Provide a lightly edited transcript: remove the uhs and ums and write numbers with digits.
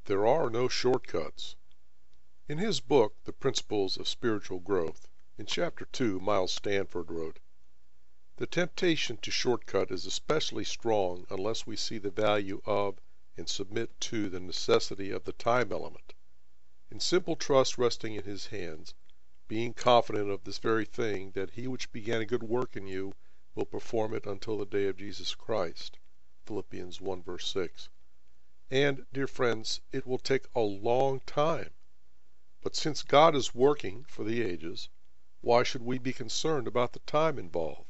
There are no shortcuts. In his book, The Principles of Spiritual Growth, in Chapter 2, Miles Stanford wrote, "The temptation to shortcut is especially strong unless we see the value of and submit to the necessity of the time element. In simple trust resting in his hands, being confident of this very thing, that he which began a good work in you will perform it until the day of Jesus Christ." Philippians 1 verse 6. And, dear friends, it will take a long time. But since God is working for the ages, why should we be concerned about the time involved?